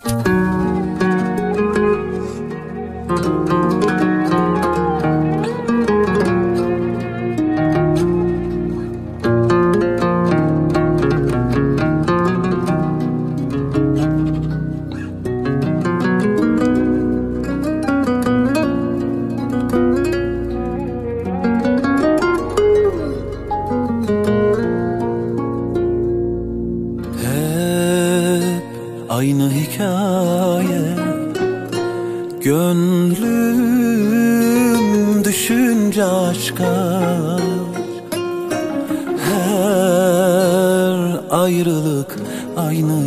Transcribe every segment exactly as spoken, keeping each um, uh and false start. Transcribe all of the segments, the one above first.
Aynı hikaye, gönlüm düşünce aşka. Her ayrılık aynı,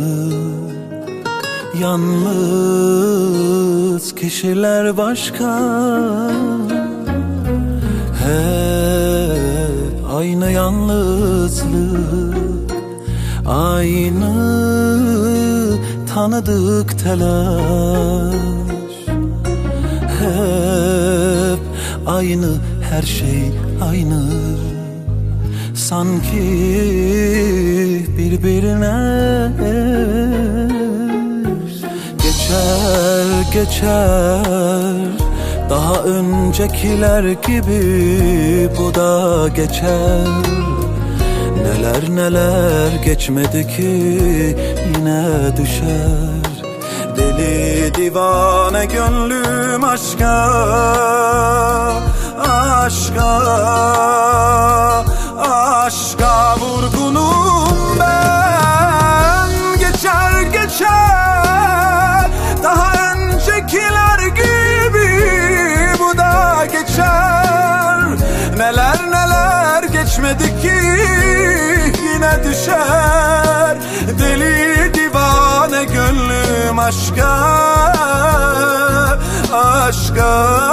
yalnız kişiler başka. Hep aynı yalnızlık, aynı tanıdık telaş. Hep aynı, her şey aynı, sanki birbirine geçer geçer. Daha öncekiler gibi bu da geçer. Neler neler geçmedi ki yine düşer. Deli divane gönlüm aşka, aşka, aşka vurgunum ben. Geçer geçer, daha öncekiler gibi bu da geçer. Neler neler geçmedi ki yine düşer. Deli divane gönlüm aşka, aşka,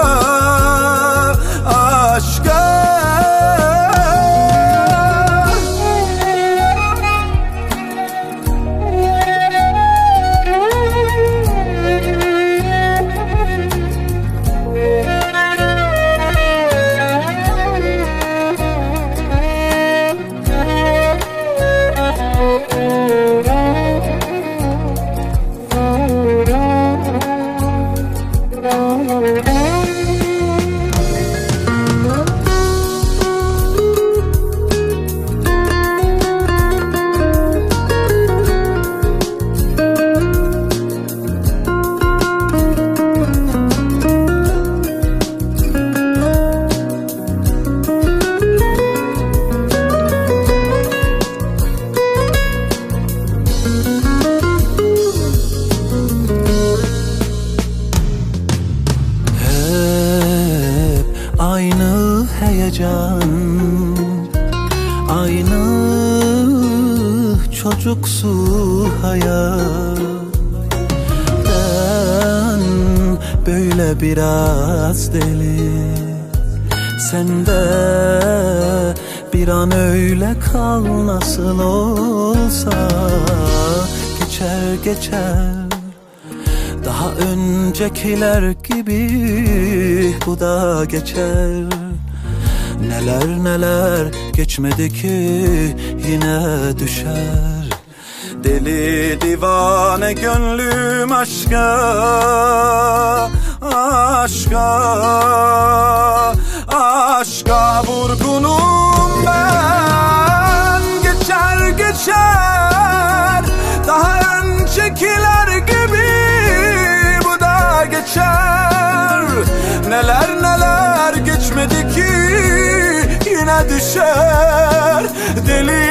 aşka. Aynı heyecan, aynı çocuksu hayat. Ben böyle biraz deli, sen de bir an öyle kal. Nasıl olsa geçer geçer. Daha öncekiler gibi bu da geçer. Neler neler geçmedi ki yine düşer. Deli divane gönlüm aşka, aşka, aşka vurgunum ben. Geçer geçer, daha öncekiler gibi bu da geçer. Neler neler geçmedi ki yine düşer. Deli